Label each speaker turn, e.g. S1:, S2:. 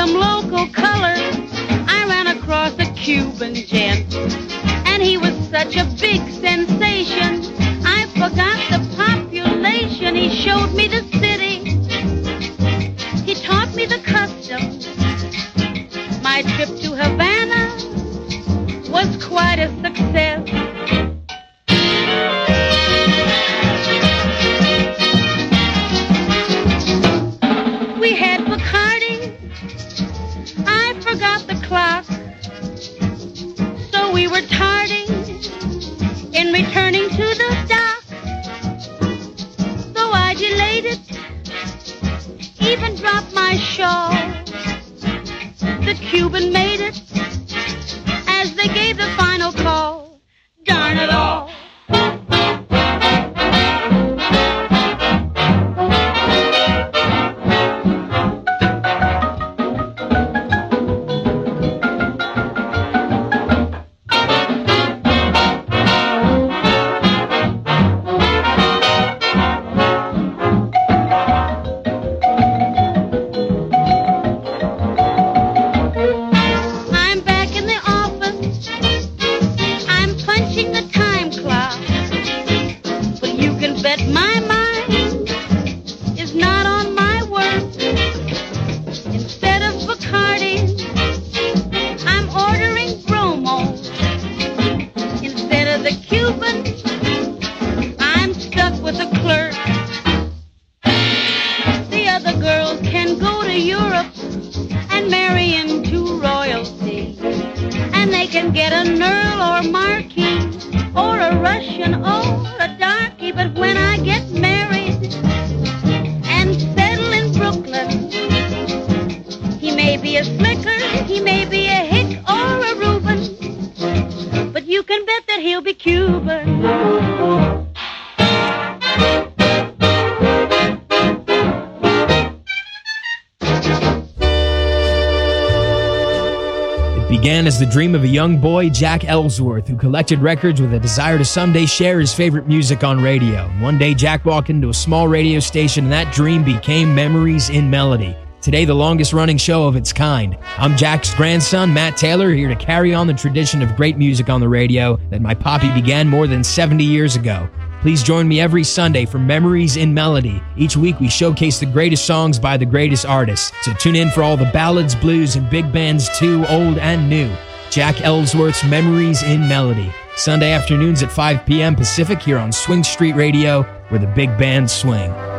S1: some local color, I ran across a Cuban gent, and he was such a big sensation. I forgot the population. He showed me the city. He taught me the customs. My trip to Havana was quite a success. We had Bacardi. I forgot the clock, so we were tardy in returning to the dock. So I delayed it, even dropped my shawl. The Cuban made it as they gave the final call. Darn it all. My mind is not on my work. Instead of Bacardi, I'm ordering Bromo. Instead of the Cuban, I'm stuck with a clerk. The other girls can go to Europe and marry into royalty, and they can get an Earl or Marquis or a Russian or a darky. But when I get married and settle in Brooklyn, he may be a Slicker, he may be a Hick or a Reuben, but you can bet that he'll be Cuban.
S2: Began as the dream of a young boy, Jack Ellsworth, who collected records with a desire to someday share his favorite music on radio. One day, Jack walked into a small radio station, and that dream became Memories in Melody. Today, the longest-running show of its kind. I'm Jack's grandson, Matt Taylor, here to carry on the tradition of great music on the radio that my poppy began more than 70 years ago. Please join me every Sunday for Memories in Melody. Each week we showcase the greatest songs by the greatest artists. So tune in for all the ballads, blues, and big bands too, old and new. Jack Ellsworth's Memories in Melody. Sunday afternoons at 5 p.m. Pacific here on Swing Street Radio, where the big bands swing.